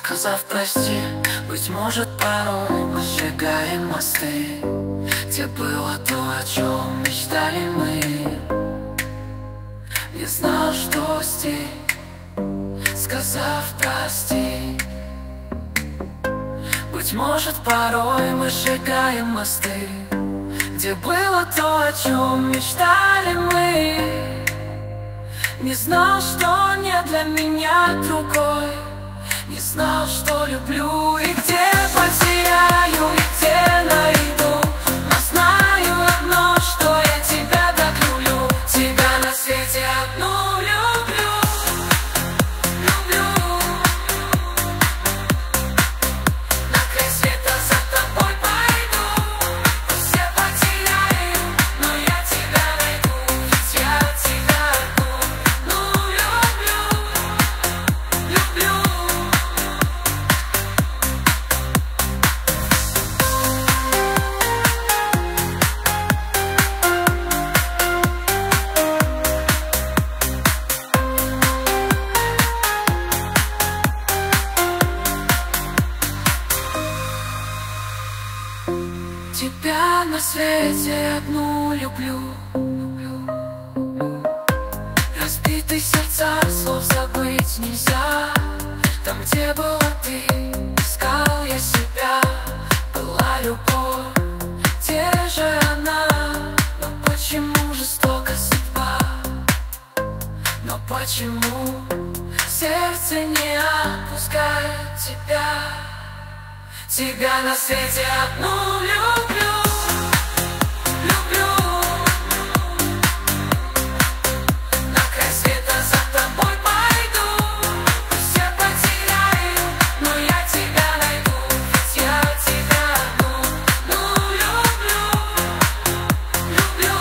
сказав прости. Быть может, порой мы сжигаем мосты, где было то, о чем мечтали мы. Не знал, что стих, сказав прости. Быть может, порой мы сжигаем мосты, где было то, о чем мечтали мы. Не знал, что не для меня другой, не знал, что люблю и где потеряю, и где найду. Но знаю одно, что я тебя так люблю. Тебя на свете одну люблю, люблю. На край света за тобой пойду. Пусть я потеряю, но я тебя найду. Ведь я тебя одну, ну, люблю, люблю. Тебя на свете одну люблю. Разбитые сердца, слов забыть нельзя. Там, где была ты, искал я себя. Была любовь, где же она? Но почему жестока судьба? Но почему сердце не отпускает тебя? Тебя на свете одну люблю, люблю. На край света за тобой пойду. Пусть я потеряю, но я тебя найду. Ведь я тебя одну, ну, люблю, люблю.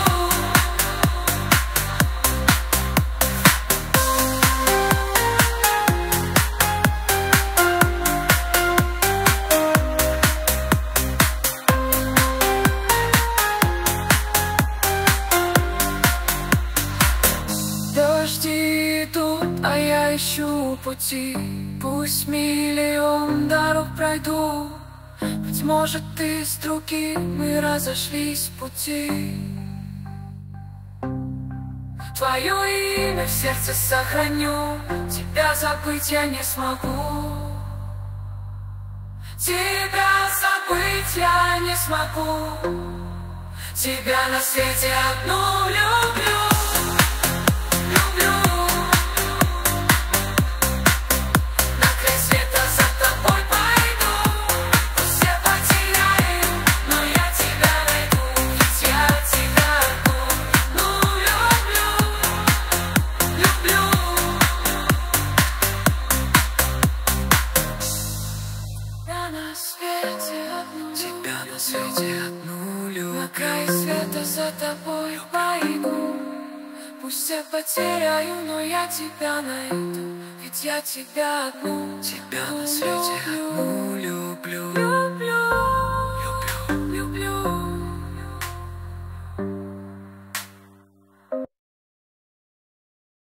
Дожди идут, а я ищу пути. Пусть миллион дорог пройду. Быть может, ты с другим, мы разошлись пути. Твое имя в сердце сохраню. Тебя забыть я не смогу. Тебя забыть я не смогу. Тебя на свете одну люблю. Люблю. На край света за тобой пойду. Пусть я потеряю, но я тебя найду. Ведь я тебя одну, ну, люблю, люблю. Я на свете одну, тебя на свете одну люблю. На край света за тобой пойду. Пусть я потеряю, но я тебя найду. Ведь я тебя одну, тебя на свете.